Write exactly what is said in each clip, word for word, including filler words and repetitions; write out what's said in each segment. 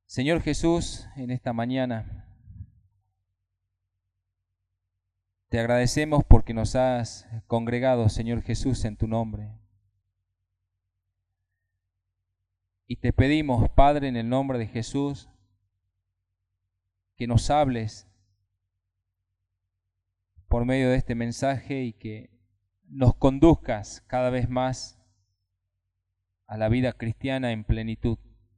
Señor Jesús, en esta mañana te agradecemos porque nos has congregado, Señor Jesús, en tu nombre. Y te pedimos, Padre, en el nombre de Jesús, que nos hables por medio de este mensaje y que nos conduzcas cada vez más a la vida cristiana en plenitud.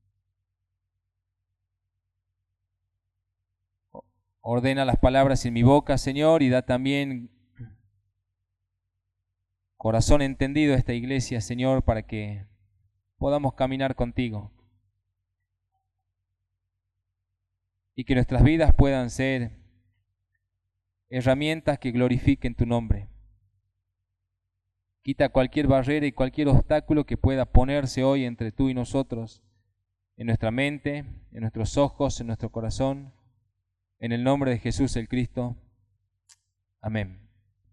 Ordena las palabras en mi boca, Señor, y da también corazón entendido a esta iglesia, Señor, para que podamos caminar contigo. Y que nuestras vidas puedan ser herramientas que glorifiquen tu nombre. Quita cualquier barrera y cualquier obstáculo que pueda ponerse hoy entre tú y nosotros, en nuestra mente, en nuestros ojos, en nuestro corazón. En el nombre de Jesús el Cristo. Amén.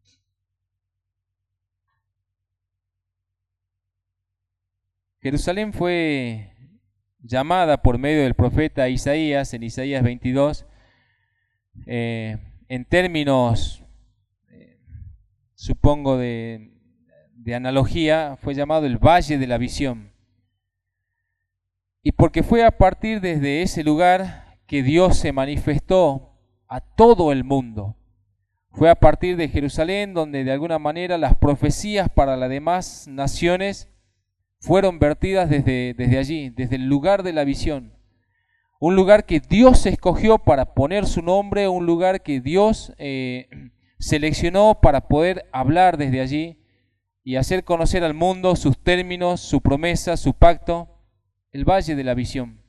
Jerusalén fue llamada por medio del profeta Isaías, en Isaías veintidós, eh, en términos, eh, supongo, de, de analogía, fue llamado el Valle de la Visión. Y porque fue a partir desde ese lugar que Dios se manifestó a todo el mundo. Fue a partir de Jerusalén donde de alguna manera las profecías para las demás naciones fueron vertidas desde, desde allí, desde el lugar de la visión. Un lugar que Dios escogió para poner su nombre, un lugar que Dios eh, seleccionó para poder hablar desde allí y hacer conocer al mundo sus términos, su promesa, su pacto, el Valle de la Visión.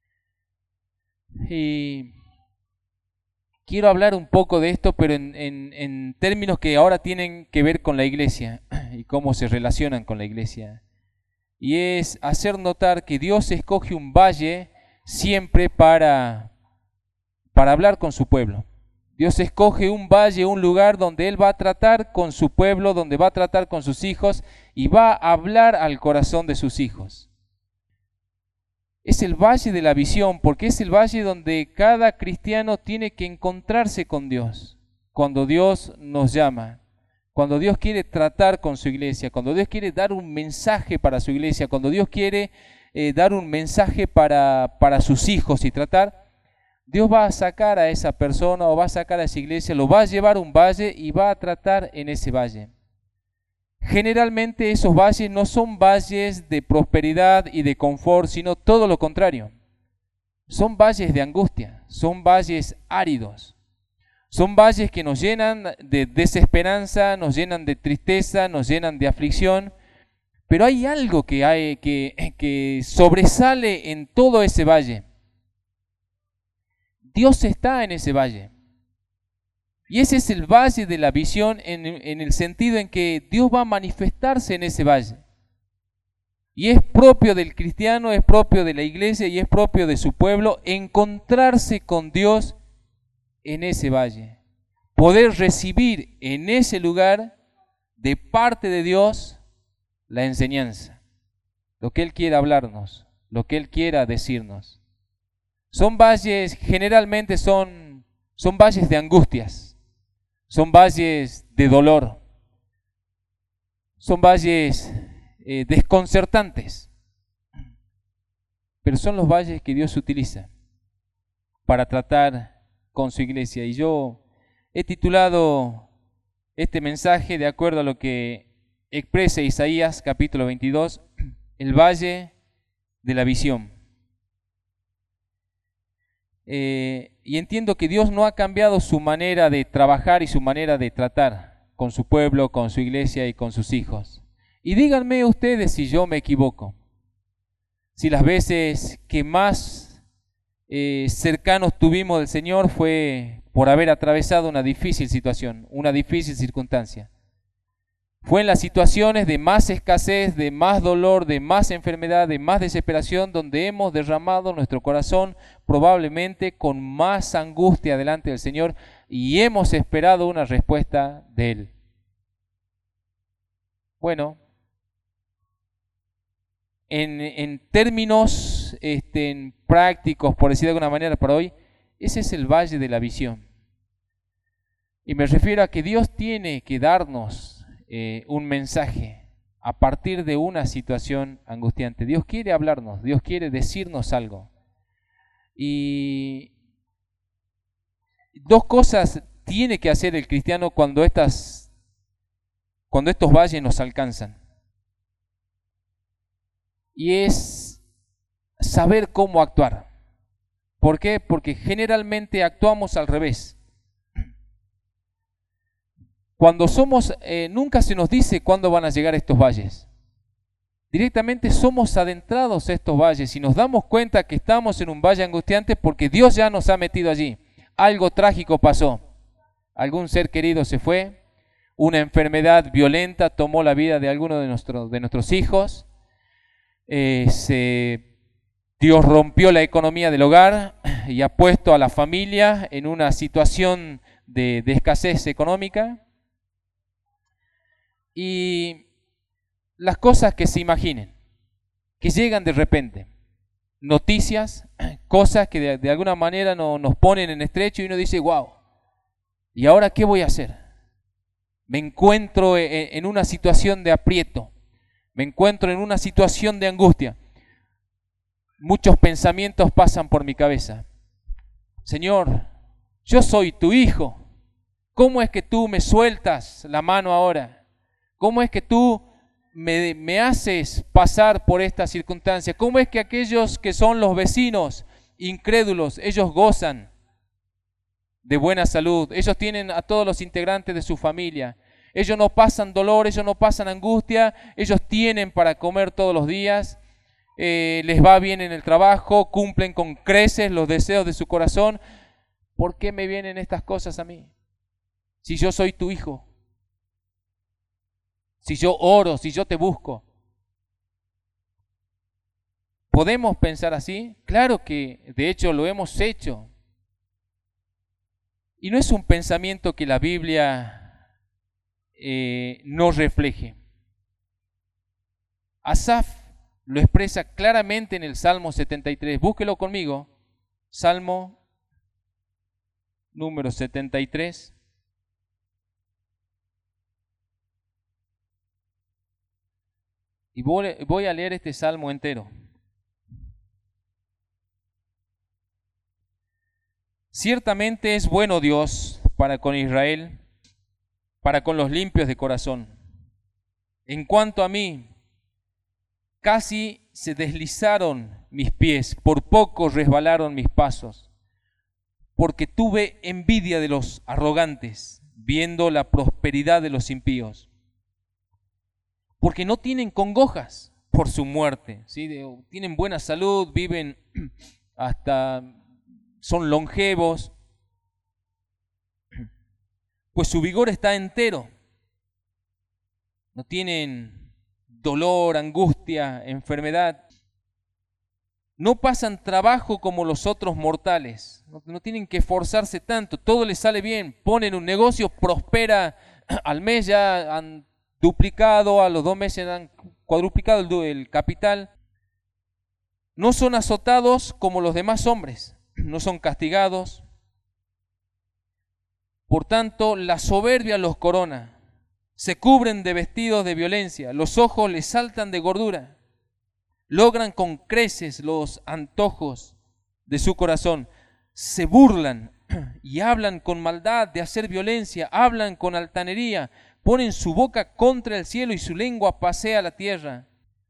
Y quiero hablar un poco de esto, pero en, en, en términos que ahora tienen que ver con la iglesia y cómo se relacionan con la iglesia. Y es hacer notar que Dios escoge un valle siempre para, para hablar con su pueblo. Dios escoge un valle, un lugar donde Él va a tratar con su pueblo, donde va a tratar con sus hijos y va a hablar al corazón de sus hijos. Es el Valle de la Visión, porque es el valle donde cada cristiano tiene que encontrarse con Dios. Cuando Dios nos llama, cuando Dios quiere tratar con su iglesia, cuando Dios quiere dar un mensaje para su iglesia, cuando Dios quiere eh, dar un mensaje para, para sus hijos y tratar, Dios va a sacar a esa persona o va a sacar a esa iglesia, lo va a llevar a un valle y va a tratar en ese valle. Generalmente esos valles no son valles de prosperidad y de confort, sino todo lo contrario. Son valles de angustia, son valles áridos, son valles que nos llenan de desesperanza, nos llenan de tristeza, nos llenan de aflicción, pero hay algo que, hay, que, que sobresale en todo ese valle. Dios está en ese valle. Y ese es el Valle de la Visión en, en el sentido en que Dios va a manifestarse en ese valle. Y es propio del cristiano, es propio de la iglesia y es propio de su pueblo encontrarse con Dios en ese valle. Poder recibir en ese lugar de parte de Dios la enseñanza, lo que Él quiera hablarnos, lo que Él quiera decirnos. Son valles, generalmente son, son valles de angustias. Son valles de dolor, son valles eh, desconcertantes, pero son los valles que Dios utiliza para tratar con su iglesia. Y yo he titulado este mensaje de acuerdo a lo que expresa Isaías capítulo veintidós, el Valle de la Visión. Eh, y entiendo que Dios no ha cambiado su manera de trabajar y su manera de tratar con su pueblo, con su iglesia y con sus hijos. Y díganme ustedes si yo me equivoco, si las veces que más eh, cercanos tuvimos del Señor fue por haber atravesado una difícil situación, una difícil circunstancia. Fue en las situaciones de más escasez, de más dolor, de más enfermedad, de más desesperación, donde hemos derramado nuestro corazón probablemente con más angustia delante del Señor y hemos esperado una respuesta de Él. Bueno, en, en términos términos este, prácticos, por decir de alguna manera para hoy, ese es el valle de la visión. Y me refiero a que Dios tiene que darnos eh, un mensaje a partir de una situación angustiante. Dios quiere hablarnos, Dios quiere decirnos algo. Y dos cosas tiene que hacer el cristiano cuando, estas, cuando estos valles nos alcanzan. Y es saber cómo actuar. ¿Por qué? Porque generalmente actuamos al revés. Cuando somos, eh, nunca se nos dice cuándo van a llegar estos valles. Directamente somos adentrados a estos valles y nos damos cuenta que estamos en un valle angustiante porque Dios ya nos ha metido allí. Algo trágico pasó. Algún ser querido se fue. Una enfermedad violenta tomó la vida de alguno de, nuestro, de nuestros hijos. Eh, se, Dios rompió la economía del hogar y ha puesto a la familia en una situación de, de escasez económica. Y las cosas que se imaginen, que llegan de repente, noticias, cosas que de, de alguna manera no, nos ponen en estrecho y uno dice, wow, ¿y ahora qué voy a hacer? Me encuentro en, en una situación de aprieto, me encuentro en una situación de angustia. Muchos pensamientos pasan por mi cabeza. Señor, yo soy tu hijo, ¿cómo es que tú me sueltas la mano ahora? ¿Cómo es que tú me, me haces pasar por esta circunstancia? ¿Cómo es que aquellos que son los vecinos incrédulos, ellos gozan de buena salud? Ellos tienen a todos los integrantes de su familia. Ellos no pasan dolor, ellos no pasan angustia, ellos tienen para comer todos los días, eh, les va bien en el trabajo, cumplen con creces los deseos de su corazón. ¿Por qué me vienen estas cosas a mí? Si yo soy tu hijo. Si yo oro, si yo te busco. ¿Podemos pensar así? Claro que de hecho lo hemos hecho. Y no es un pensamiento que la Biblia eh, no refleje. Asaf lo expresa claramente en el Salmo setenta y tres. Búsquelo conmigo. Salmo número setenta y tres. Y voy a leer este salmo entero. Ciertamente es bueno Dios para con Israel, para con los limpios de corazón. En cuanto a mí, casi se deslizaron mis pies, por poco resbalaron mis pasos, porque tuve envidia de los arrogantes, viendo la prosperidad de los impíos. Porque no tienen congojas por su muerte, ¿sí? Tienen buena salud, viven hasta, son longevos, pues su vigor está entero. No tienen dolor, angustia, enfermedad. No pasan trabajo como los otros mortales, no, no tienen que esforzarse tanto, todo les sale bien, ponen un negocio, prospera, al mes ya han duplicado, a los dos meses han cuadruplicado el, el capital. No son azotados como los demás hombres, no son castigados. Por tanto, la soberbia los corona, se cubren de vestidos de violencia, los ojos les saltan de gordura, logran con creces los antojos de su corazón, se burlan y hablan con maldad de hacer violencia, hablan con altanería, ponen su boca contra el cielo y su lengua pasea la tierra.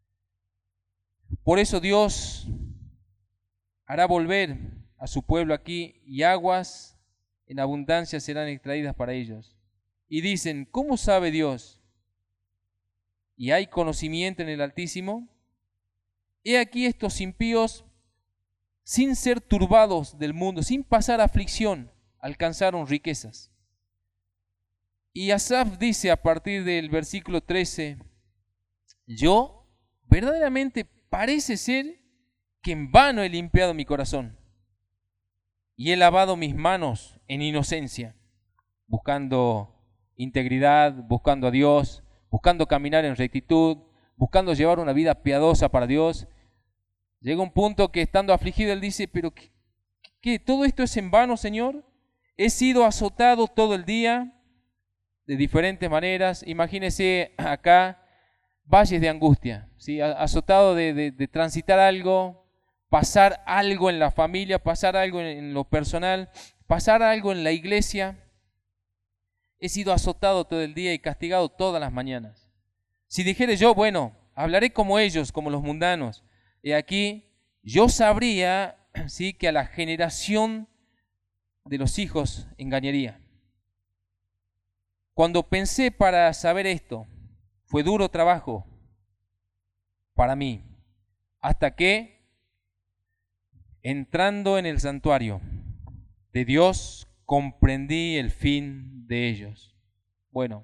Por eso Dios hará volver a su pueblo aquí y aguas en abundancia serán extraídas para ellos. Y dicen, ¿cómo sabe Dios? ¿Y hay conocimiento en el Altísimo? He aquí estos impíos, sin ser turbados del mundo, sin pasar aflicción, alcanzaron riquezas. Y Asaf dice a partir del versículo trece, yo verdaderamente parece ser que en vano he limpiado mi corazón y he lavado mis manos en inocencia, buscando integridad, buscando a Dios, buscando caminar en rectitud, buscando llevar una vida piadosa para Dios. Llega un punto que estando afligido él dice, pero ¿qué, qué? ¿Todo esto es en vano, Señor? He sido azotado todo el día de diferentes maneras. Imagínese acá valles de angustia, ¿sí? Azotado de, de, de transitar algo, pasar algo en la familia, pasar algo en, en lo personal, pasar algo en la iglesia. He sido azotado todo el día y castigado todas las mañanas. Si dijere yo, bueno, hablaré como ellos, como los mundanos. Y aquí yo sabría, sí, que a la generación de los hijos engañaría. Cuando pensé para saber esto, fue duro trabajo para mí, hasta que, entrando en el santuario de Dios, comprendí el fin de ellos. Bueno,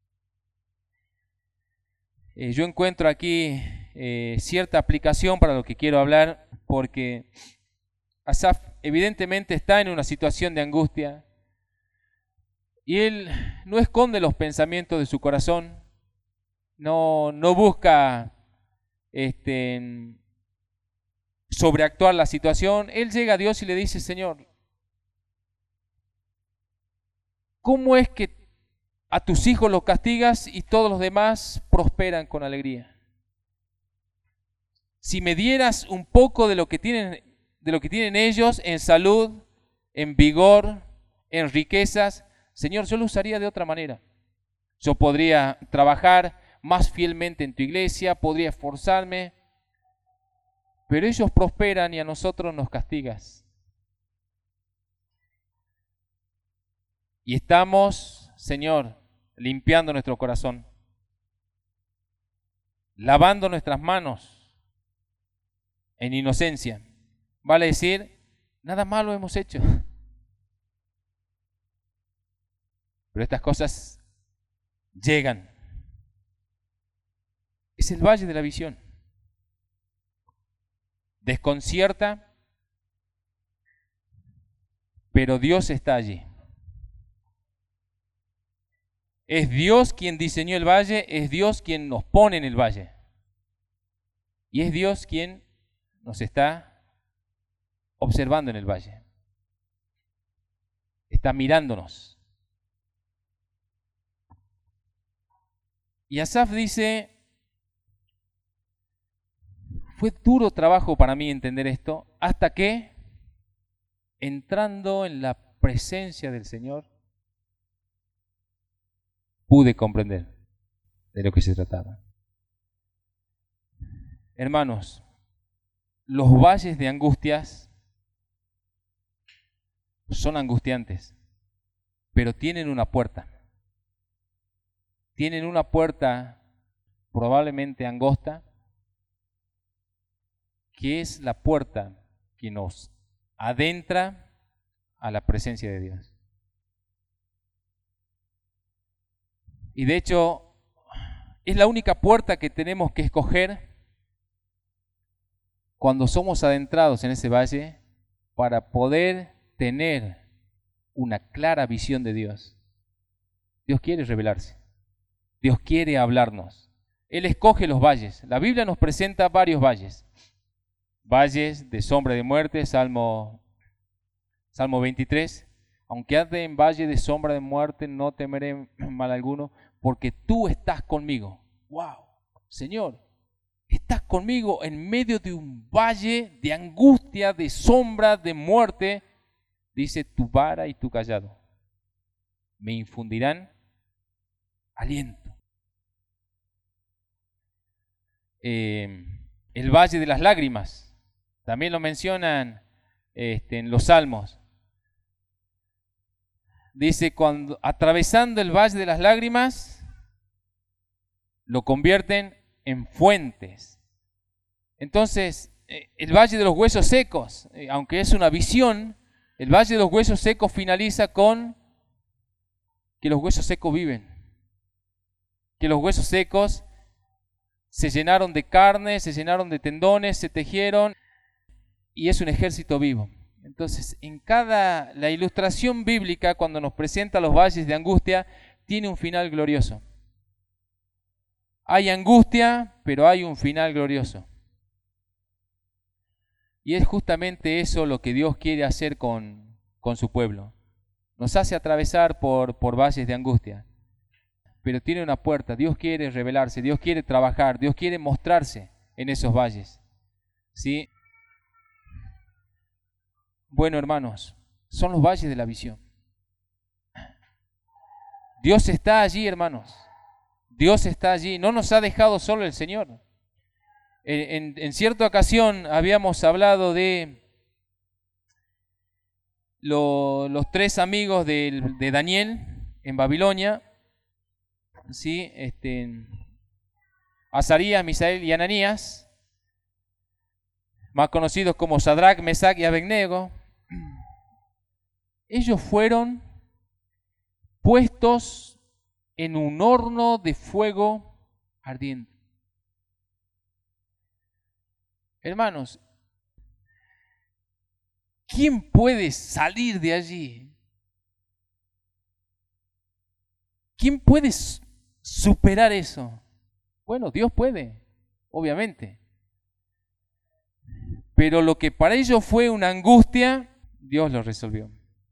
eh, yo encuentro aquí eh, cierta aplicación para lo que quiero hablar, porque Asaf evidentemente está en una situación de angustia y él no esconde los pensamientos de su corazón, no, no busca este, sobreactuar la situación. Él llega a Dios y le dice, Señor, ¿cómo es que a tus hijos los castigas y todos los demás prosperan con alegría? Si me dieras un poco de lo que tienen, de lo que tienen ellos en salud, en vigor, en riquezas, Señor, yo lo usaría de otra manera. Yo podría trabajar más fielmente en tu iglesia, podría esforzarme, pero ellos prosperan y a nosotros nos castigas. Y estamos, Señor, limpiando nuestro corazón, lavando nuestras manos en inocencia. Vale decir, nada malo hemos hecho. Pero estas cosas llegan. Es el valle de la visión. Desconcierta, pero Dios está allí. Es Dios quien diseñó el valle, es Dios quien nos pone en el valle. Y es Dios quien nos está observando en el valle. Está mirándonos. Y Asaf dice, fue duro trabajo para mí entender esto, hasta que, entrando en la presencia del Señor, pude comprender de lo que se trataba. Hermanos, los valles de angustias son angustiantes, pero tienen una puerta. Tienen una puerta probablemente angosta, que es la puerta que nos adentra a la presencia de Dios. Y de hecho, es la única puerta que tenemos que escoger cuando somos adentrados en ese valle para poder tener una clara visión de Dios. Dios quiere revelarse. Dios quiere hablarnos. Él escoge los valles. La Biblia nos presenta varios valles. Valles de sombra de muerte, Salmo, Salmo veintitrés. Aunque ande en valle de sombra de muerte, no temeré mal alguno, porque tú estás conmigo. ¡Wow! Señor, estás conmigo en medio de un valle de angustia, de sombra, de muerte. Dice, tu vara y tu cayado me infundirán aliento. Eh, el valle de las lágrimas, también lo mencionan este, en los Salmos. Dice, cuando atravesando el valle de las lágrimas, lo convierten en fuentes. Entonces, el valle de los huesos secos, aunque es una visión, el valle de los huesos secos finaliza con que los huesos secos viven. Que los huesos secos se llenaron de carne, se llenaron de tendones, se tejieron y es un ejército vivo. Entonces, en cada, la ilustración bíblica, cuando nos presenta los valles de angustia, tiene un final glorioso. Hay angustia, pero hay un final glorioso. Y es justamente eso lo que Dios quiere hacer con, con su pueblo. Nos hace atravesar por, por valles de angustia, pero tiene una puerta. Dios quiere revelarse, Dios quiere trabajar, Dios quiere mostrarse en esos valles. ¿Sí? Bueno, hermanos, son los valles de la visión. Dios está allí, hermanos. Dios está allí. No nos ha dejado solo el Señor. En, en, en cierta ocasión habíamos hablado de lo, los tres amigos de, de Daniel en Babilonia, ¿sí? este, Azarías, Misael y Ananías, más conocidos como Sadrach, Mesach y Abednego. Ellos fueron puestos en un horno de fuego ardiente. Hermanos, ¿quién puede salir de allí? ¿Quién puede superar eso? Bueno, Dios puede, obviamente. Pero lo que para ellos fue una angustia, Dios lo resolvió.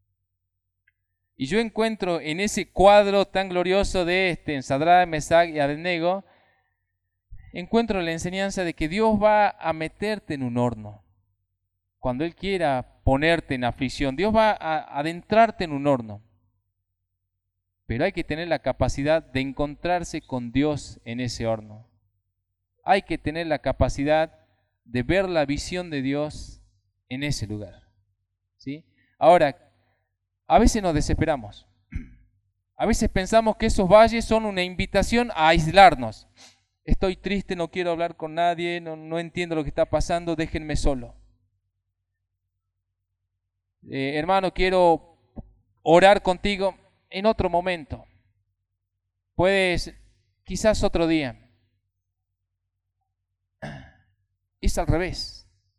Y yo encuentro en ese cuadro tan glorioso de este, Sadrach, Mesach y Abednego, encuentro la enseñanza de que Dios va a meterte en un horno. Cuando Él quiera ponerte en aflicción, Dios va a adentrarte en un horno. Pero hay que tener la capacidad de encontrarse con Dios en ese horno. Hay que tener la capacidad de ver la visión de Dios en ese lugar. ¿Sí? Ahora, a veces nos desesperamos. A veces pensamos que esos valles son una invitación a aislarnos. Estoy triste, no quiero hablar con nadie, no, no entiendo lo que está pasando, déjenme solo. Eh, hermano, quiero orar contigo en otro momento. Puedes, quizás otro día. Es al revés.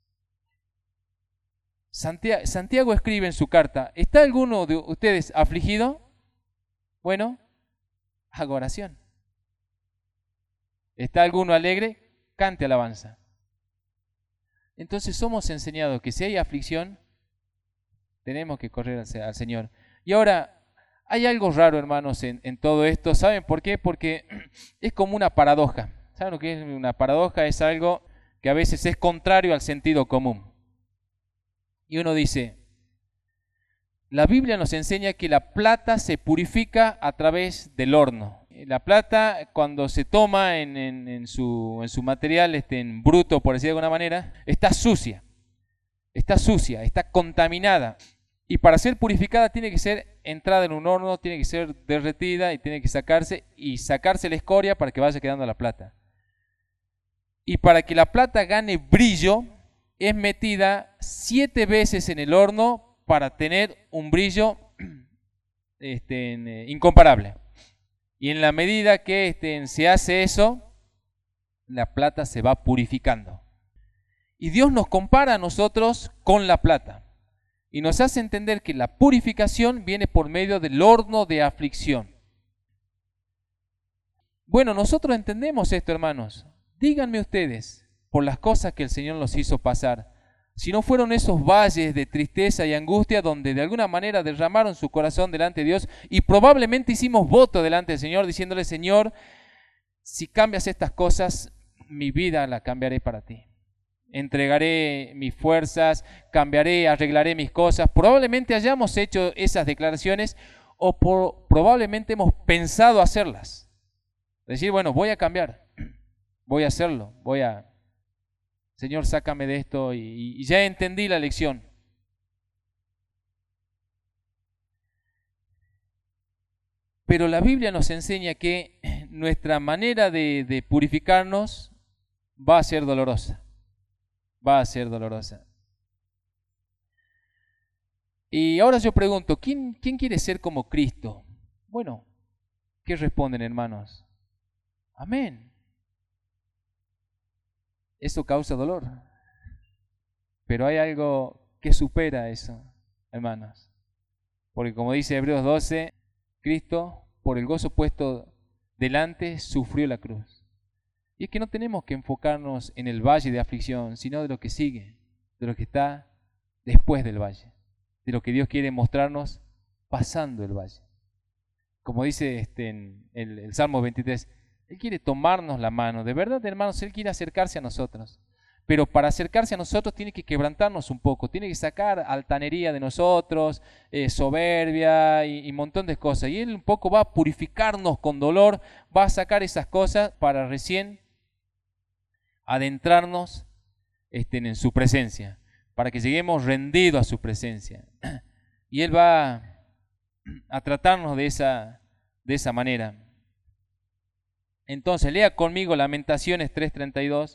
Santiago, Santiago escribe en su carta, ¿está alguno de ustedes afligido? Bueno, haga oración. ¿Está alguno alegre? Cante alabanza. Entonces somos enseñados que si hay aflicción, tenemos que correr al, al Señor. Y ahora, hay algo raro, hermanos, en, en todo esto. ¿Saben por qué? Porque es como una paradoja. ¿Saben lo que es una paradoja? Es algo que a veces es contrario al sentido común. Y uno dice, la Biblia nos enseña que la plata se purifica a través del horno. La plata, cuando se toma en, en, en, su, en su material, este, en bruto, por decir de alguna manera, está sucia. Está sucia, está contaminada. Y para ser purificada tiene que ser entrada en un horno, tiene que ser derretida y tiene que sacarse y sacarse la escoria para que vaya quedando la plata. Y para que la plata gane brillo, es metida siete veces en el horno para tener un brillo este, incomparable. Y en la medida que este, se hace eso, la plata se va purificando. Y Dios nos compara a nosotros con la plata. Y nos hace entender que la purificación viene por medio del horno de aflicción. Bueno, nosotros entendemos esto, hermanos. Díganme ustedes, por las cosas que el Señor nos hizo pasar, si no fueron esos valles de tristeza y angustia donde de alguna manera derramaron su corazón delante de Dios y probablemente hicimos voto delante del Señor diciéndole, Señor, si cambias estas cosas, mi vida la cambiaré para ti. Entregaré mis fuerzas, cambiaré, arreglaré mis cosas. Probablemente hayamos hecho esas declaraciones o por, probablemente hemos pensado hacerlas. Decir, bueno, voy a cambiar, voy a hacerlo, voy a... Señor, sácame de esto y, y ya entendí la lección. Pero la Biblia nos enseña que nuestra manera de, de purificarnos va a ser dolorosa. Va a ser dolorosa. Y ahora yo pregunto, ¿quién, quién quiere ser como Cristo? Bueno, ¿qué responden, hermanos? Amén. Eso causa dolor. Pero hay algo que supera eso, hermanos. Porque como dice Hebreos doce, Cristo, por el gozo puesto delante, sufrió la cruz. Y es que no tenemos que enfocarnos en el valle de aflicción, sino de lo que sigue. de lo que está después del valle, de lo que Dios quiere mostrarnos pasando el valle. Como dice este, en el, el Salmo veintitrés, Él quiere tomarnos la mano. De verdad, hermanos, Él quiere acercarse a nosotros. Pero para acercarse a nosotros tiene que quebrantarnos un poco, tiene que sacar altanería de nosotros, eh, soberbia y un montón de cosas. Y Él un poco va a purificarnos con dolor, va a sacar esas cosas para recién adentrarnos este, en su presencia, para que lleguemos rendidos a su presencia. Y Él va a tratarnos de esa, de esa manera. Entonces, lea conmigo Lamentaciones tres treinta y dos.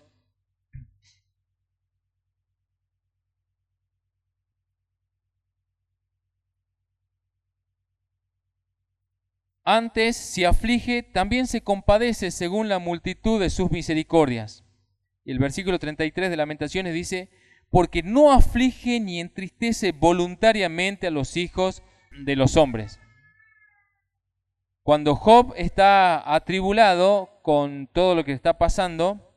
Antes, si aflige, también se compadece según la multitud de sus misericordias. Y el versículo treinta y tres de Lamentaciones dice, porque no aflige ni entristece voluntariamente a los hijos de los hombres. Cuando Job está atribulado con todo lo que está pasando,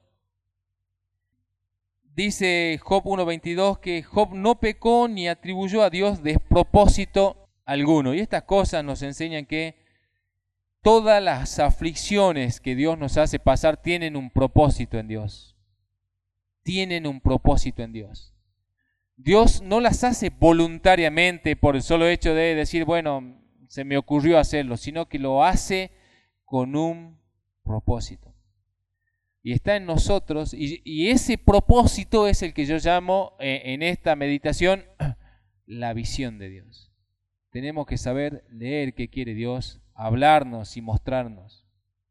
dice Job uno veintidós que Job no pecó ni atribuyó a Dios despropósito alguno. Y estas cosas nos enseñan que todas las aflicciones que Dios nos hace pasar tienen un propósito en Dios. Tienen un propósito en Dios. Dios no las hace voluntariamente por el solo hecho de decir, bueno, se me ocurrió hacerlo, sino que lo hace con un propósito. Y está en nosotros, y, y ese propósito es el que yo llamo eh, en esta meditación la visión de Dios. Tenemos que saber leer qué quiere Dios, hablarnos y mostrarnos.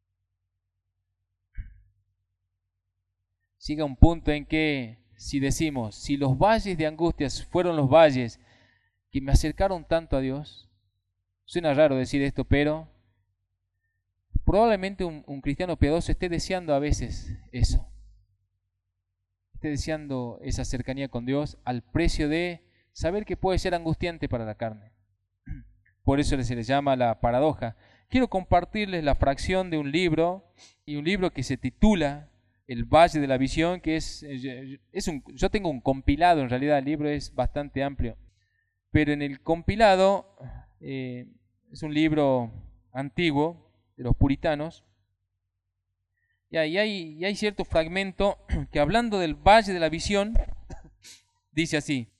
Llega un punto en que si decimos, si los valles de angustias fueron los valles que me acercaron tanto a Dios, suena raro decir esto, pero probablemente un, un cristiano piadoso esté deseando a veces eso. Esté deseando esa cercanía con Dios al precio de saber que puede ser angustiante para la carne. Por eso se le llama la paradoja. Quiero compartirles la fracción de un libro, y un libro que se titula El Valle de la Visión, que es, es un, yo tengo un compilado, en realidad el libro es bastante amplio, pero en el compilado eh, es un libro antiguo de los puritanos, y hay, hay, y hay cierto fragmento que hablando del Valle de la Visión, dice así: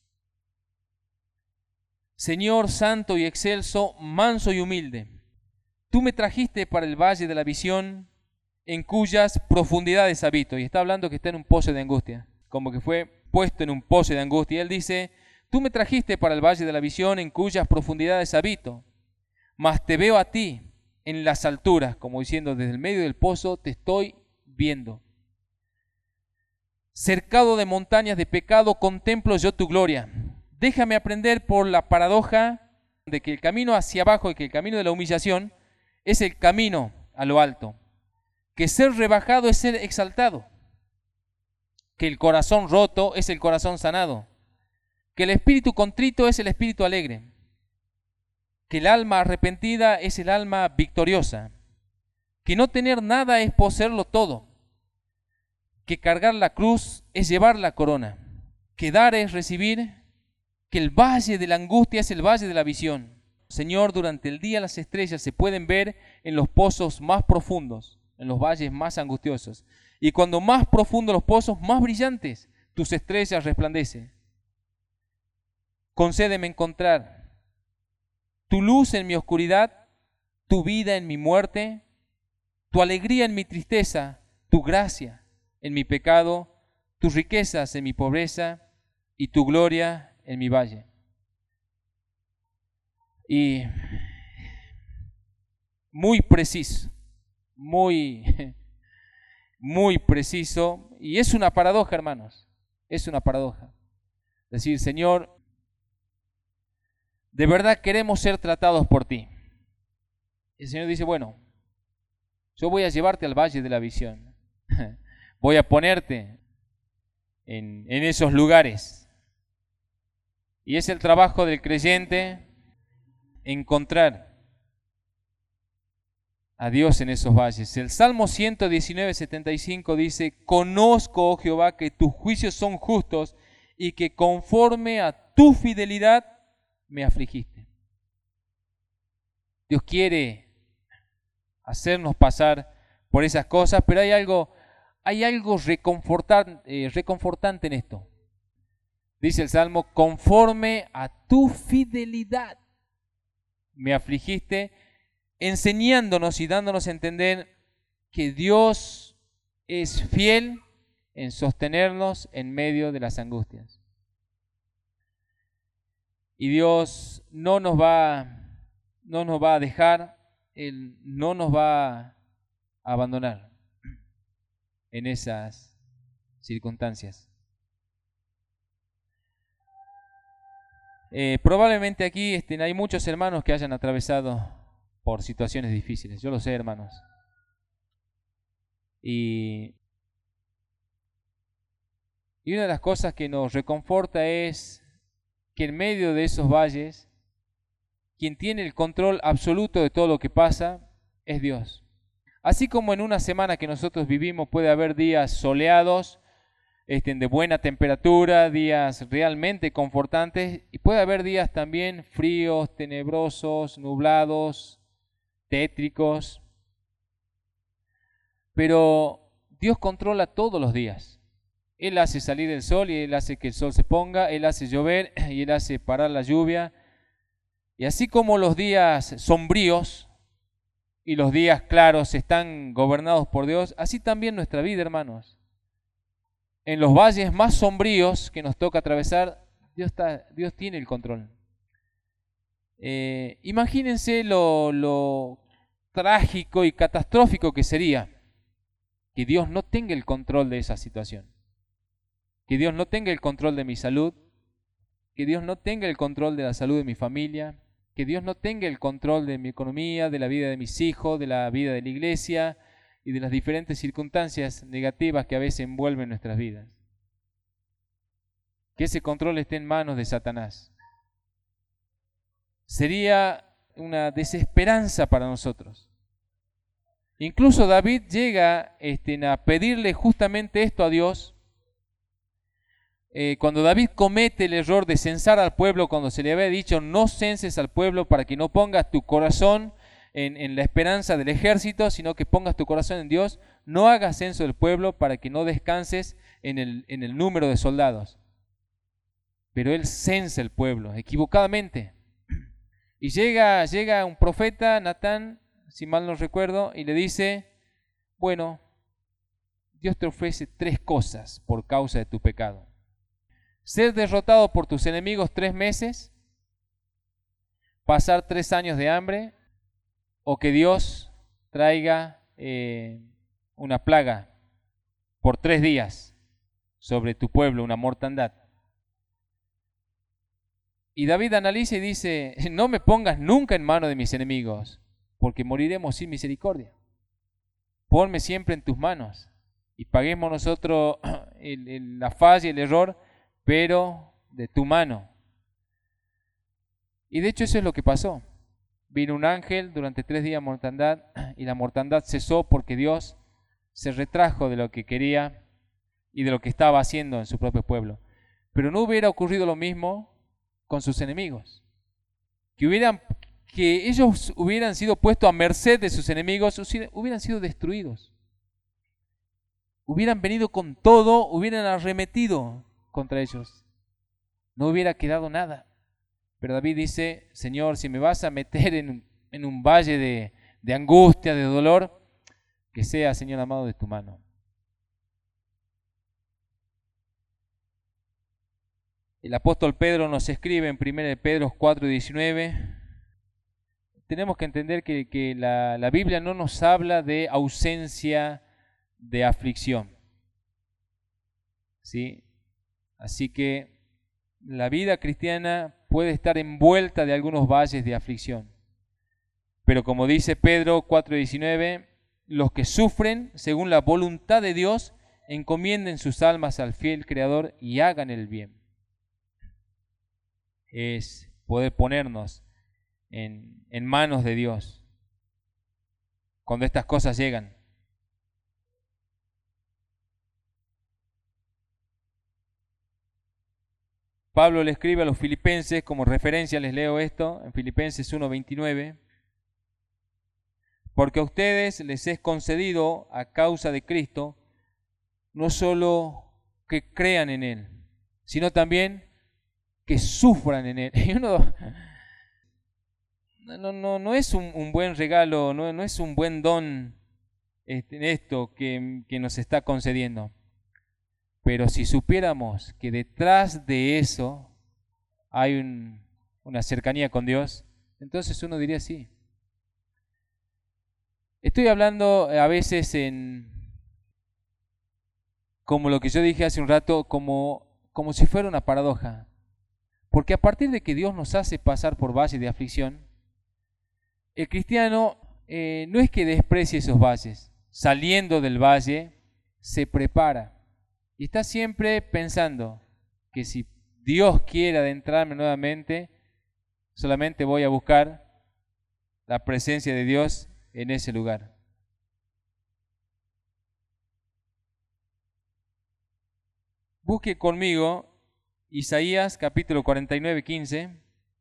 Señor santo y excelso, manso y humilde, tú me trajiste para el Valle de la Visión, en cuyas profundidades habito. Y está hablando que está en un pozo de angustia, como que fue puesto en un pozo de angustia. Y él dice, tú me trajiste para el Valle de la Visión, en cuyas profundidades habito, mas te veo a ti en las alturas, como diciendo, desde el medio del pozo te estoy viendo. Cercado de montañas de pecado, contemplo yo tu gloria. Déjame aprender por la paradoja de que el camino hacia abajo y que el camino de la humillación es el camino a lo alto, que ser rebajado es ser exaltado, que el corazón roto es el corazón sanado, que el espíritu contrito es el espíritu alegre, que el alma arrepentida es el alma victoriosa, que no tener nada es poseerlo todo, que cargar la cruz es llevar la corona, que dar es recibir, que el valle de la angustia es el valle de la visión. Señor, durante el día las estrellas se pueden ver en los pozos más profundos, en los valles más angustiosos. Y cuando más profundos los pozos, más brillantes tus estrellas resplandecen. Concédeme encontrar tu luz en mi oscuridad, tu vida en mi muerte, tu alegría en mi tristeza, tu gracia en mi pecado, tus riquezas en mi pobreza y tu gloria en mi valle. Y muy preciso, muy, muy preciso, y es una paradoja, hermanos, es una paradoja. Decir, Señor, de verdad queremos ser tratados por ti. El Señor dice, bueno, yo voy a llevarte al valle de la visión, voy a ponerte en, en esos lugares. Y es el trabajo del creyente encontrar a Dios en esos valles. El Salmo ciento diecinueve, setenta y cinco dice, conozco, oh Jehová, que tus juicios son justos y que conforme a tu fidelidad me afligiste. Dios quiere hacernos pasar por esas cosas, pero hay algo, hay algo reconfortar, eh, reconfortante en esto. Dice el Salmo, conforme a tu fidelidad me afligiste, enseñándonos y dándonos a entender que Dios es fiel en sostenernos en medio de las angustias. Y Dios no nos va, no nos va a dejar, Él no nos va a abandonar en esas circunstancias. Eh, probablemente aquí este, hay muchos hermanos que hayan atravesado por situaciones difíciles. Yo lo sé, hermanos. Y, y una de las cosas que nos reconforta es que en medio de esos valles, quien tiene el control absoluto de todo lo que pasa es Dios. Así como en una semana que nosotros vivimos puede haber días soleados, este, de buena temperatura, días realmente confortantes, y puede haber días también fríos, tenebrosos, nublados, tétricos. Pero Dios controla todos los días. Él hace salir el sol y Él hace que el sol se ponga, Él hace llover y Él hace parar la lluvia. Y así como los días sombríos y los días claros están gobernados por Dios, así también nuestra vida, hermanos. En los valles más sombríos que nos toca atravesar, Dios, está, Dios tiene el control. Eh, imagínense lo, lo trágico y catastrófico que sería que Dios no tenga el control de esa situación. Que Dios no tenga el control de mi salud, que Dios no tenga el control de la salud de mi familia, que Dios no tenga el control de mi economía, de la vida de mis hijos, de la vida de la iglesia y de las diferentes circunstancias negativas que a veces envuelven nuestras vidas. Que ese control esté en manos de Satanás. Sería una desesperanza para nosotros. Incluso David llega este, a pedirle justamente esto a Dios. Eh, cuando David comete el error de censar al pueblo, cuando se le había dicho no censes al pueblo para que no pongas tu corazón en, en la esperanza del ejército, sino que pongas tu corazón en Dios, no hagas censo del pueblo para que no descanses en el, en el número de soldados. Pero él censa el pueblo, equivocadamente. Y llega, llega un profeta, Natán, si mal no recuerdo, y le dice, bueno, Dios te ofrece tres cosas por causa de tu pecado. Ser derrotado por tus enemigos tres meses, pasar tres años de hambre, o que Dios traiga eh, una plaga por tres días sobre tu pueblo, una mortandad. Y David analiza y dice, no me pongas nunca en mano de mis enemigos, porque moriremos sin misericordia. Ponme siempre en tus manos y paguemos nosotros el, el, la falla y el error, pero de tu mano. Y de hecho eso es lo que pasó. Vino un ángel durante tres días mortandad y la mortandad cesó porque Dios se retrajo de lo que quería y de lo que estaba haciendo en su propio pueblo. Pero no hubiera ocurrido lo mismo con sus enemigos. Que, hubieran, que ellos hubieran sido puestos a merced de sus enemigos, hubieran sido destruidos. Hubieran venido con todo, hubieran arremetido contra ellos. No hubiera quedado nada. Pero David dice, Señor, si me vas a meter en un, en un valle de, de angustia, de dolor, que sea, Señor amado, de tu mano. El apóstol Pedro nos escribe en primera de Pedro cuatro diecinueve. Tenemos que entender que, que la, la Biblia no nos habla de ausencia de aflicción. ¿Sí? Así que la vida cristiana puede estar envuelta de algunos valles de aflicción. Pero como dice Pedro cuatro diecinueve, los que sufren según la voluntad de Dios, encomienden sus almas al fiel Creador y hagan el bien. Es poder ponernos en, en manos de Dios cuando estas cosas llegan. Pablo le escribe a los filipenses, como referencia les leo esto, en Filipenses uno veintinueve, porque a ustedes les es concedido a causa de Cristo, no solo que crean en Él, sino también que sufran en Él. Y uno, no, no, no es un, un buen regalo, no, no es un buen don este, esto que, que nos está concediendo. Pero si supiéramos que detrás de eso hay un, una cercanía con Dios, entonces uno diría sí. Estoy hablando a veces en, como lo que yo dije hace un rato, como, como si fuera una paradoja. Porque a partir de que Dios nos hace pasar por valles de aflicción, el cristiano eh, no es que desprecie esos valles. Saliendo del valle, se prepara. Y está siempre pensando que si Dios quiere adentrarme nuevamente, solamente voy a buscar la presencia de Dios en ese lugar. Busque conmigo Isaías capítulo cuarenta y nueve, quince.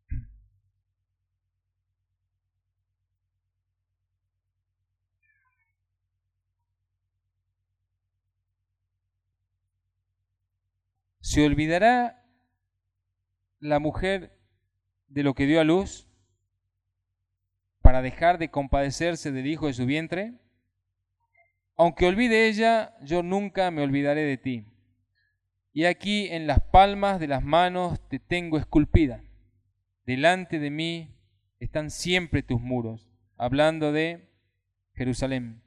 ¿Se olvidará la mujer de lo que dio a luz para dejar de compadecerse del hijo de su vientre? Aunque olvide ella, yo nunca me olvidaré de ti. Y aquí en las palmas de las manos te tengo esculpida. Delante de mí están siempre tus muros. Hablando de Jerusalén.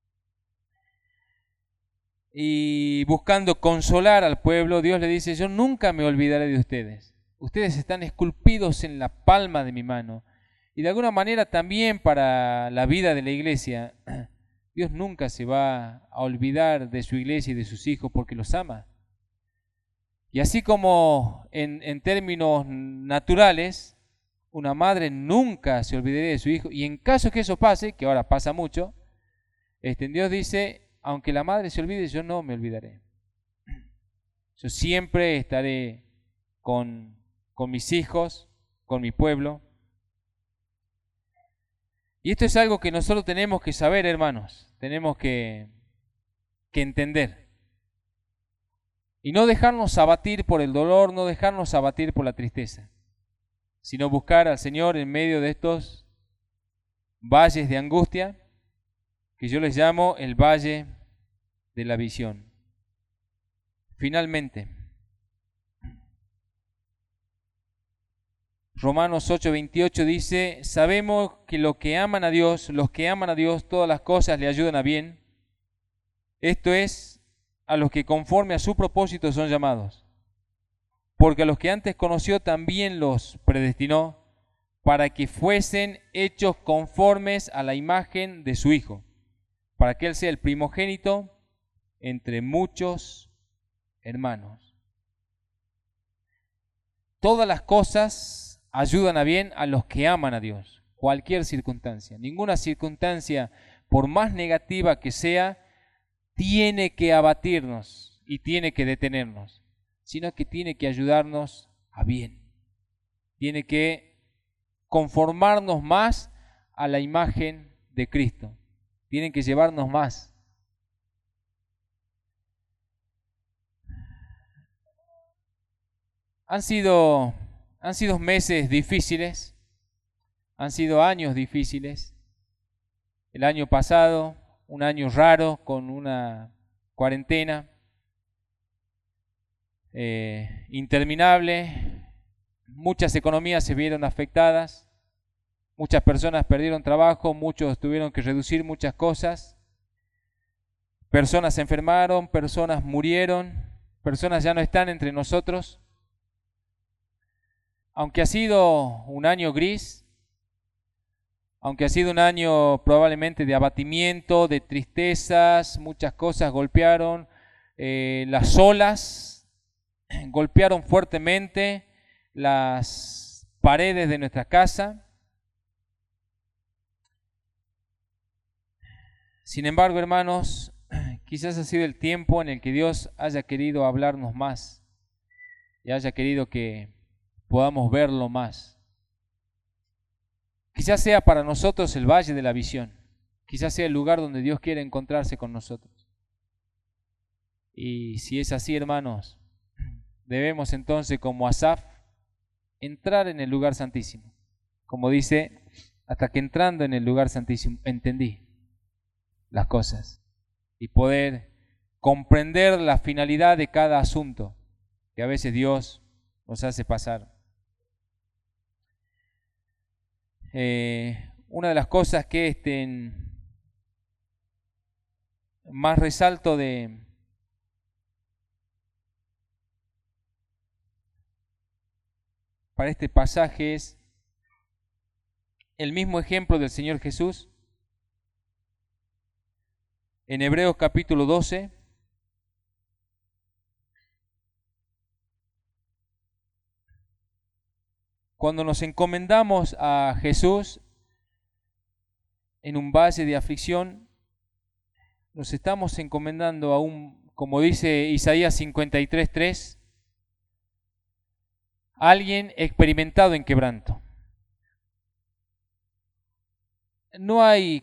Y buscando consolar al pueblo, Dios le dice, yo nunca me olvidaré de ustedes. Ustedes están esculpidos en la palma de mi mano. Y de alguna manera también para la vida de la iglesia, Dios nunca se va a olvidar de su iglesia y de sus hijos porque los ama. Y así como en, en términos naturales, una madre nunca se olvidaría de su hijo, y en caso que eso pase, que ahora pasa mucho, este, Dios dice, aunque la madre se olvide, yo no me olvidaré. Yo siempre estaré con, con mis hijos, con mi pueblo. Y esto es algo que nosotros tenemos que saber, hermanos, tenemos que, que entender. Y no dejarnos abatir por el dolor, no dejarnos abatir por la tristeza, sino buscar al Señor en medio de estos valles de angustia, que yo les llamo el valle de la visión. Finalmente, Romanos ocho veintiocho dice, sabemos que los que aman a Dios, los que aman a Dios, todas las cosas le ayudan a bien. Esto es, a los que conforme a su propósito son llamados. Porque a los que antes conoció también los predestinó para que fuesen hechos conformes a la imagen de su Hijo, para que Él sea el primogénito entre muchos hermanos. Todas las cosas ayudan a bien a los que aman a Dios, cualquier circunstancia. Ninguna circunstancia, por más negativa que sea, tiene que abatirnos y tiene que detenernos, sino que tiene que ayudarnos a bien. Tiene que conformarnos más a la imagen de Cristo. Tienen que llevarnos más. Han sido, han sido meses difíciles, han sido años difíciles. El año pasado, un año raro con una cuarentena eh, interminable. Muchas economías se vieron afectadas, muchas personas perdieron trabajo, muchos tuvieron que reducir muchas cosas. Personas se enfermaron, personas murieron, personas ya no están entre nosotros. Aunque ha sido un año gris, aunque ha sido un año probablemente de abatimiento, de tristezas, muchas cosas golpearon, eh, las olas golpearon fuertemente las paredes de nuestra casa. Sin embargo, hermanos, quizás ha sido el tiempo en el que Dios haya querido hablarnos más y haya querido que podamos verlo más. Quizás sea para nosotros el valle de la visión, quizás sea el lugar donde Dios quiere encontrarse con nosotros. Y si es así, hermanos, debemos entonces, como Asaf, entrar en el lugar santísimo. Como dice, hasta que entrando en el lugar santísimo entendí las cosas y poder comprender la finalidad de cada asunto que a veces Dios nos hace pasar. Eh, una de las cosas que este, más resalto de para este pasaje es el mismo ejemplo del Señor Jesús en Hebreos capítulo doce. Cuando nos encomendamos a Jesús en un valle de aflicción, nos estamos encomendando a un, como dice Isaías cincuenta y tres, tres, alguien experimentado en quebranto. No hay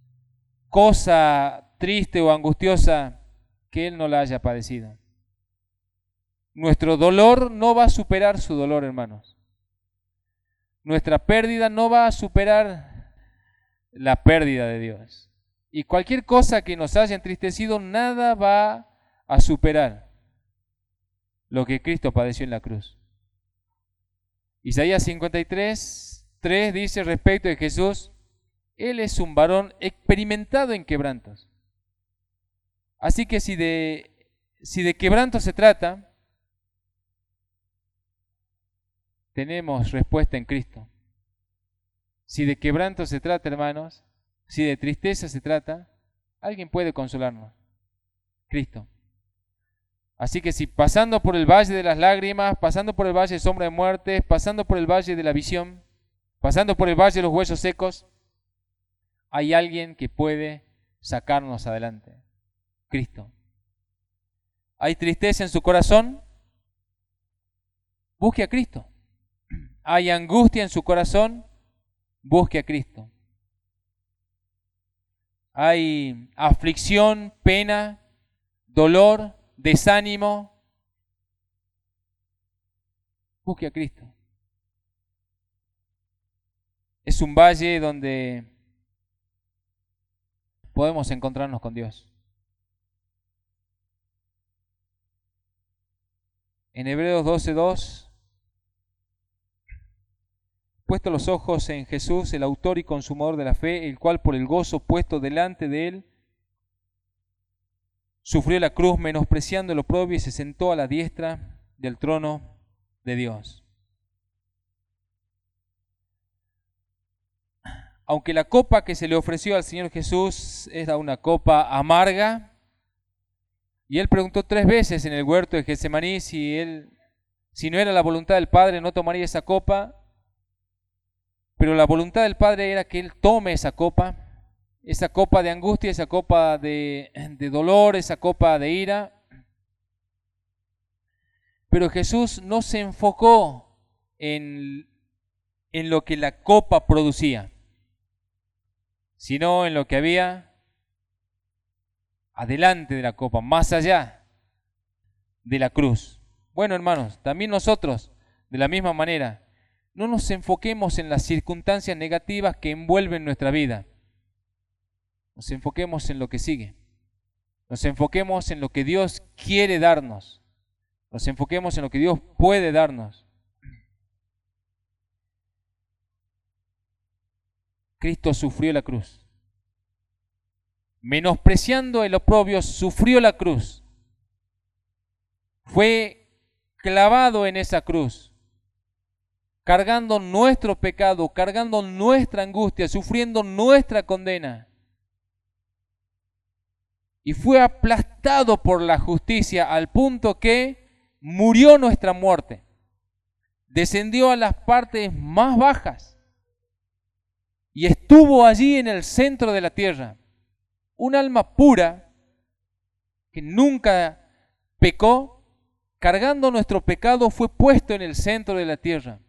cosa triste o angustiosa que Él no la haya padecido. Nuestro dolor no va a superar su dolor, hermanos. Nuestra pérdida no va a superar la pérdida de Dios. Y cualquier cosa que nos haya entristecido, nada va a superar lo que Cristo padeció en la cruz. Isaías cincuenta y tres, tres dice respecto de Jesús: Él es un varón experimentado en quebrantos. Así que si de, si de quebranto se trata, tenemos respuesta en Cristo. Si de quebranto se trata, hermanos, si de tristeza se trata, alguien puede consolarnos: Cristo. Así que si pasando por el valle de las lágrimas, pasando por el valle de sombra de muerte, pasando por el valle de la visión, pasando por el valle de los huesos secos, hay alguien que puede sacarnos adelante: Cristo. ¿Hay tristeza en su corazón? Busque a Cristo. ¿Hay angustia en su corazón? Busque a Cristo. ¿Hay aflicción, pena, dolor, desánimo? Busque a Cristo. Es un valle donde podemos encontrarnos con Dios. En Hebreos doce, dos, puesto los ojos en Jesús, el autor y consumador de la fe, el cual por el gozo puesto delante de él sufrió la cruz, menospreciando el oprobio, y se sentó a la diestra del trono de Dios. Aunque la copa que se le ofreció al Señor Jesús era una copa amarga, y él preguntó tres veces en el huerto de Getsemaní si él, si no era la voluntad del Padre, no tomaría esa copa. Pero la voluntad del Padre era que Él tome esa copa, esa copa de angustia, esa copa de, de dolor, esa copa de ira. Pero Jesús no se enfocó en, en lo que la copa producía, sino en lo que había adelante de la copa, más allá de la cruz. Bueno, hermanos, también nosotros, de la misma manera, no nos enfoquemos en las circunstancias negativas que envuelven nuestra vida. Nos enfoquemos en lo que sigue. Nos enfoquemos en lo que Dios quiere darnos. Nos enfoquemos en lo que Dios puede darnos. Cristo sufrió la cruz. Menospreciando el oprobio, sufrió la cruz. Fue clavado en esa cruz, cargando nuestro pecado, cargando nuestra angustia, sufriendo nuestra condena. Y fue aplastado por la justicia al punto que murió nuestra muerte. Descendió a las partes más bajas y estuvo allí en el centro de la tierra. Un alma pura que nunca pecó, cargando nuestro pecado, fue puesto en el centro de la tierra.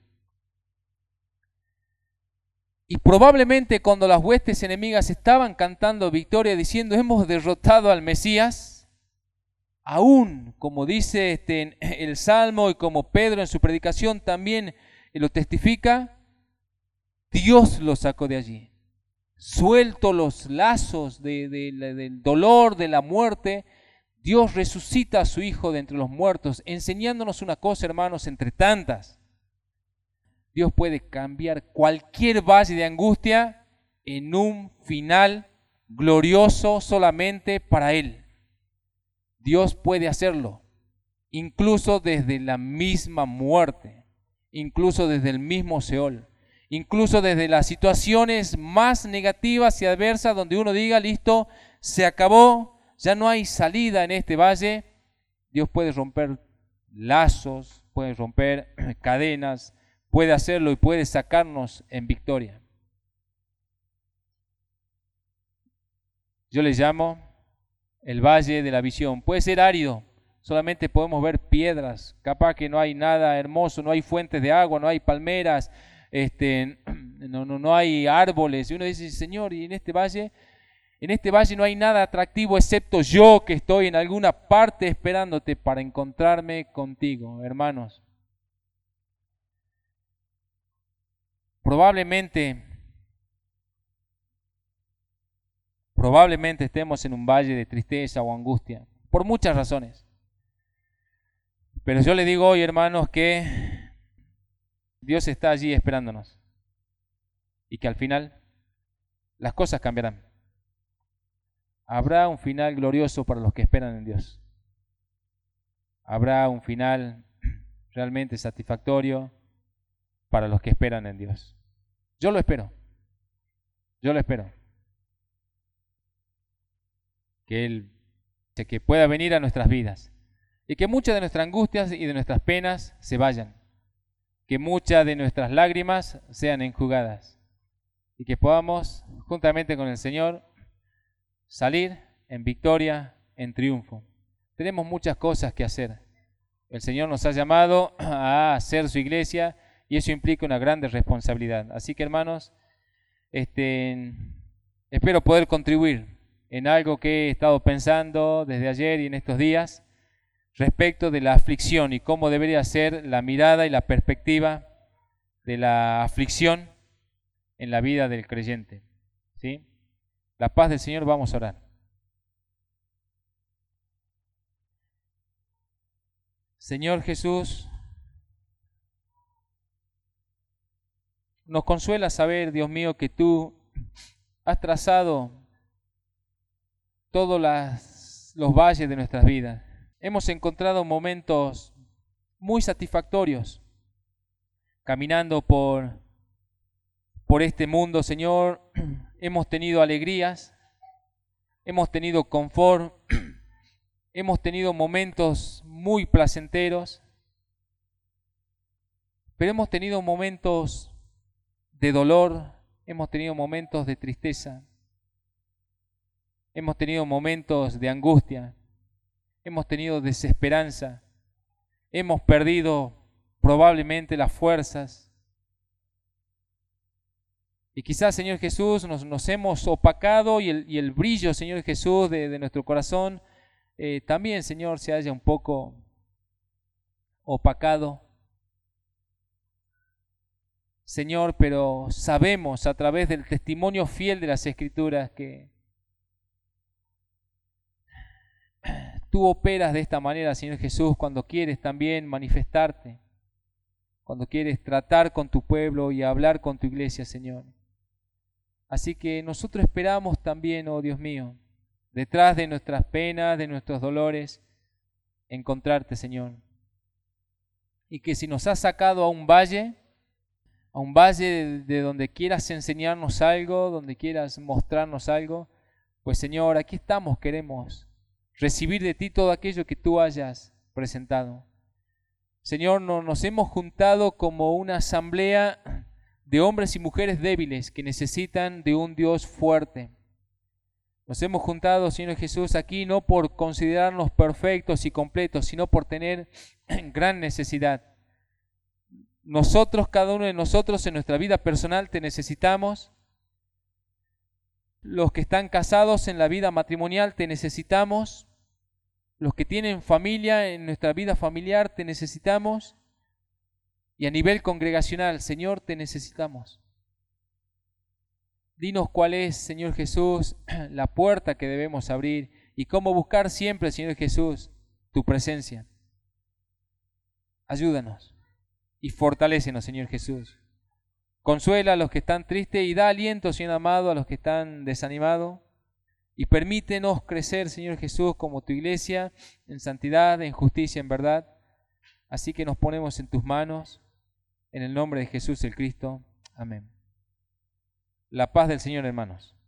Y probablemente cuando las huestes enemigas estaban cantando victoria, diciendo, hemos derrotado al Mesías, aún, como dice este, el Salmo y como Pedro en su predicación también lo testifica, Dios lo sacó de allí. Suelto los lazos de, de, de, del dolor, de la muerte, Dios resucita a su Hijo de entre los muertos, enseñándonos una cosa, hermanos, entre tantas. Dios puede cambiar cualquier valle de angustia en un final glorioso solamente para Él. Dios puede hacerlo, incluso desde la misma muerte, incluso desde el mismo Seol, incluso desde las situaciones más negativas y adversas donde uno diga, listo, se acabó, ya no hay salida en este valle. Dios puede romper lazos, puede romper cadenas, puede hacerlo y puede sacarnos en victoria. Yo le llamo el valle de la visión. Puede ser árido, solamente podemos ver piedras, capaz que no hay nada hermoso, no hay fuentes de agua, no hay palmeras, este, no, no, no hay árboles. Y uno dice, Señor, y en este valle, en este valle no hay nada atractivo excepto yo que estoy en alguna parte esperándote para encontrarme contigo, hermanos. Probablemente, probablemente estemos en un valle de tristeza o angustia, por muchas razones. Pero yo le digo hoy, hermanos, que Dios está allí esperándonos y que al final las cosas cambiarán. Habrá un final glorioso para los que esperan en Dios. Habrá un final realmente satisfactorio para los que esperan en Dios. Yo lo espero. Yo lo espero. Que Él, que pueda venir a nuestras vidas y que muchas de nuestras angustias y de nuestras penas se vayan. Que muchas de nuestras lágrimas sean enjugadas y que podamos, juntamente con el Señor, salir en victoria, en triunfo. Tenemos muchas cosas que hacer. El Señor nos ha llamado a hacer su iglesia y eso implica una grande responsabilidad. Así que, hermanos, este, espero poder contribuir en algo que he estado pensando desde ayer y en estos días respecto de la aflicción y cómo debería ser la mirada y la perspectiva de la aflicción en la vida del creyente. ¿Sí? La paz del Señor, vamos a orar. Señor Jesús, nos consuela saber, Dios mío, que tú has trazado todos las, los valles de nuestras vidas. Hemos encontrado momentos muy satisfactorios caminando por, por este mundo, Señor. Hemos tenido alegrías, hemos tenido confort, hemos tenido momentos muy placenteros, pero hemos tenido momentos de dolor, hemos tenido momentos de tristeza, hemos tenido momentos de angustia, hemos tenido desesperanza, hemos perdido probablemente las fuerzas. Y quizás, Señor Jesús, nos, nos hemos opacado y el, y el brillo, Señor Jesús, de, de nuestro corazón eh, también, Señor, se haya un poco opacado. Señor, pero sabemos a través del testimonio fiel de las Escrituras que tú operas de esta manera, Señor Jesús, cuando quieres también manifestarte, cuando quieres tratar con tu pueblo y hablar con tu iglesia, Señor. Así que nosotros esperamos también, oh Dios mío, detrás de nuestras penas, de nuestros dolores, encontrarte, Señor. Y que si nos has sacado a un valle, a un valle de, de donde quieras enseñarnos algo, donde quieras mostrarnos algo, pues Señor, aquí estamos, queremos recibir de ti todo aquello que tú hayas presentado. Señor, no, nos hemos juntado como una asamblea de hombres y mujeres débiles que necesitan de un Dios fuerte, Nos hemos juntado, Señor Jesús, aquí no por considerarnos perfectos y completos, sino por tener gran necesidad. Nosotros, cada uno de nosotros en nuestra vida personal te necesitamos. Los que están casados en la vida matrimonial te necesitamos. Los que tienen familia en nuestra vida familiar te necesitamos. Y a nivel congregacional, Señor, te necesitamos. Dinos cuál es, Señor Jesús, la puerta que debemos abrir y cómo buscar siempre, Señor Jesús, tu presencia. Ayúdanos y fortalécenos, Señor Jesús. Consuela a los que están tristes y da aliento, Señor amado, a los que están desanimados. Y permítenos crecer, Señor Jesús, como tu iglesia, en santidad, en justicia, en verdad. Así que nos ponemos en tus manos, en el nombre de Jesús el Cristo. Amén. La paz del Señor, hermanos.